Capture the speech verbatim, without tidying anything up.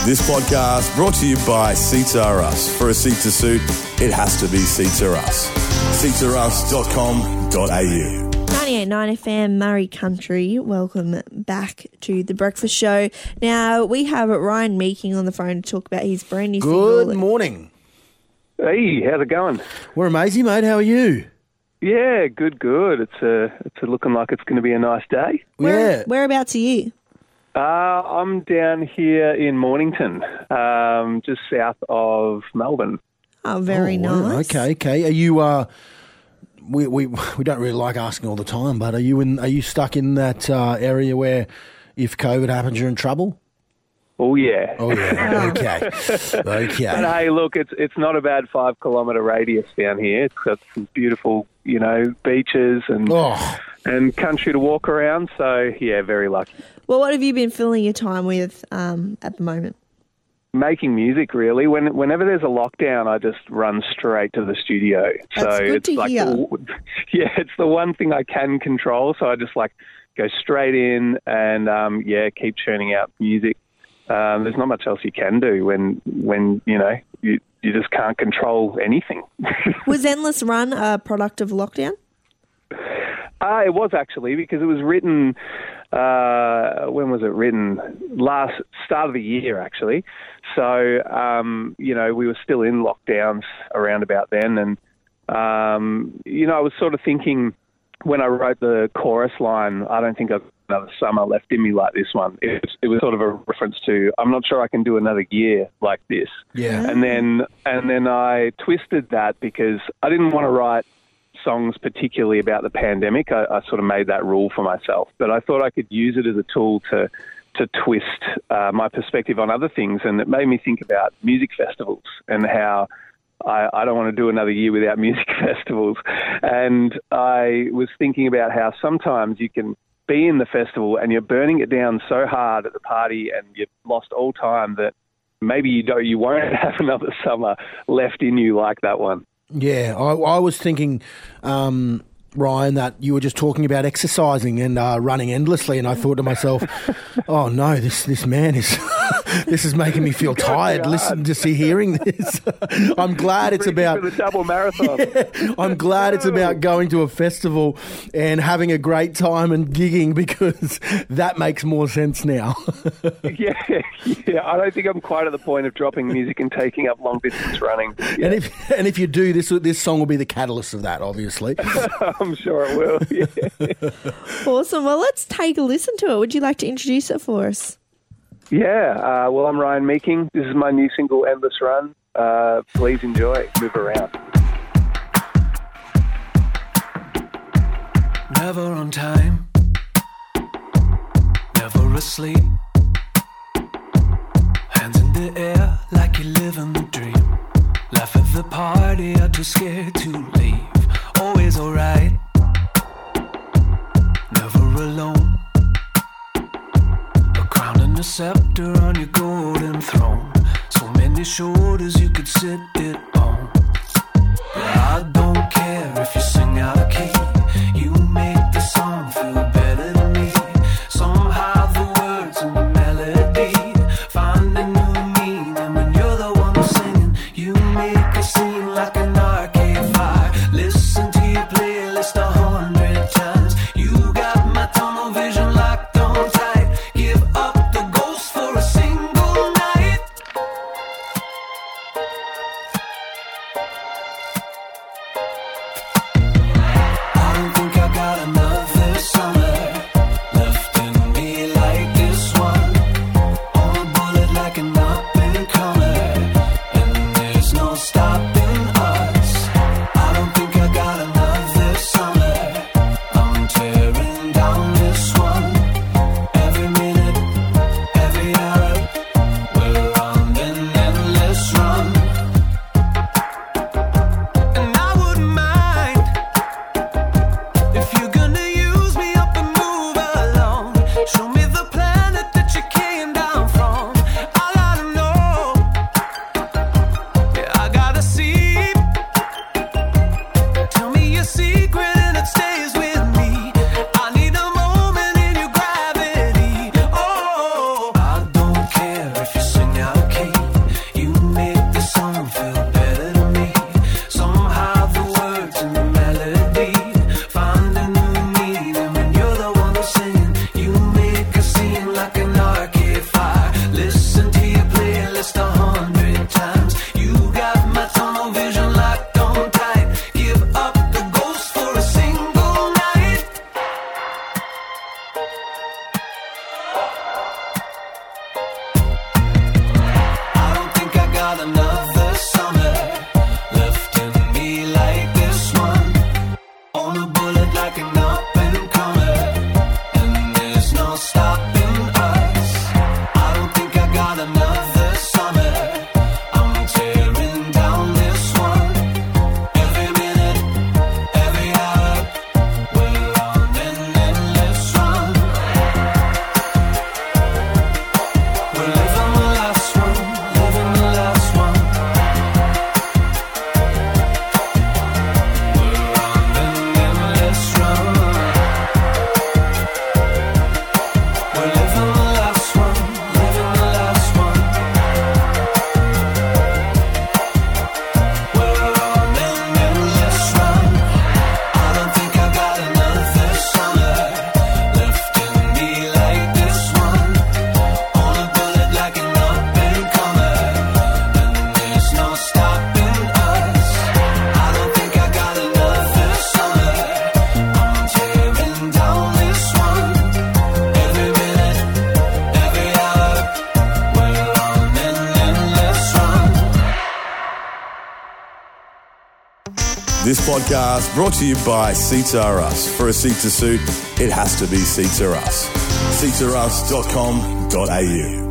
This podcast brought to you by Seats R Us. For a seat to suit, it has to be Seats R Us. seats r us dot com dot a u. ninety-eight point nine F M, Murray Country. Welcome back to The Breakfast Show. Now, we have Ryan Meeking on the phone to talk about his brand new single. Good morning. Hey, how's it going? We're amazing, mate. How are you? Yeah, good, good. It's uh, it's looking like it's going to be a nice day. Where, Yeah. Whereabouts are you? Uh, I'm down here in Mornington, um, just south of Melbourne. Oh, very Oh, wow. nice. Okay, okay. Are you? Uh, we we we don't really like asking all the time, but are you in? Are you stuck in that uh, area where, if COVID happens, you're in trouble? Oh, yeah. Oh yeah. okay. But Okay. hey, look, it's it's not a bad five kilometre radius down here. It's got some beautiful, you know, beaches and Oh, and country to walk around. So yeah, very lucky. Well, what have you been filling your time with um, at the moment? Making music, really. When whenever there's a lockdown, I just run straight to the studio. That's so good it's to like hear. The, yeah, it's the one thing I can control. So I just like go straight in and um, yeah, keep churning out music. Um, there's not much else you can do when when you know you you just can't control anything. Was Endless Run a product of lockdown? Uh, it was actually, because it was written, uh, when was it written? Last, start of the year, actually. So, um, you know, we were still in lockdowns around about then. And, um, you know, I was sort of thinking when I wrote the chorus line, I don't think I've got another summer left in me like this one. It was, it was sort of a reference to, I'm not sure I can do another year like this. yeah. And then, and then I twisted that because I didn't want to write songs particularly about the pandemic. I, I sort of made that rule for myself, but I thought I could use it as a tool to to twist uh, my perspective on other things, and it made me think about music festivals and how I, I don't want to do another year without music festivals. And I was thinking about how sometimes you can be in the festival and you're burning it down so hard at the party and you've lost all time that maybe you don't, you won't have another summer left in you like that one. Yeah, I, I was thinking, um, Ryan, that you were just talking about exercising and uh, running endlessly, and I thought to myself, "Oh no, this this man is this is making me feel tired. God. Listen to see hearing this. I'm glad it's Reaching about for the double marathon. Yeah, I'm glad it's about going to a festival and having a great time and gigging, because that makes more sense now." yeah, yeah. I don't think I'm quite at the point of dropping music and taking up long distance running. Yeah. And if and if you do, this this song will be the catalyst of that, obviously. I'm sure it will. Yeah. Awesome. Well, let's take a listen to it. Would you like to introduce it for us? Yeah, uh, well, I'm Ryan Meeking. This is my new single, Endless Run. Uh, please enjoy. Move around. Never on time, never asleep. Hands in the air like you live in the dream. Laugh at the party, are too scared to leave. Always alright, never alone. A crown and a scepter on your golden throne. So many shoulders you could sit it on. But I don't care if you sing out of key. You make the song feel better than me. Somehow the words and the melody find a new meaning when you're the one singing. You make it seem like an arcade fire. Listen to your playlist a hundred times. You got my tunnel vision locked on tight. Give up the ghost for a single night. got another summer left in me like this one. On a bullet like an up and comer, and there's no stopping us. I don't think I got another summer. I'm tearing down this one. Every minute, every hour, we're on an endless run. We're living the last one, living the last one. We're on an endless run. We're living the last one, living the last one. We're on an endless run. I don't think I got another summer left in me like this one. On a bullet like an up and comer, and there's no stopping us. I don't think I got another summer. I'm tearing down this one. Every minute, every hour, we're on an endless run. This podcast brought to you by Seats R Us. For a seat to suit, it has to be Seats R Us. seats r us dot com dot a u.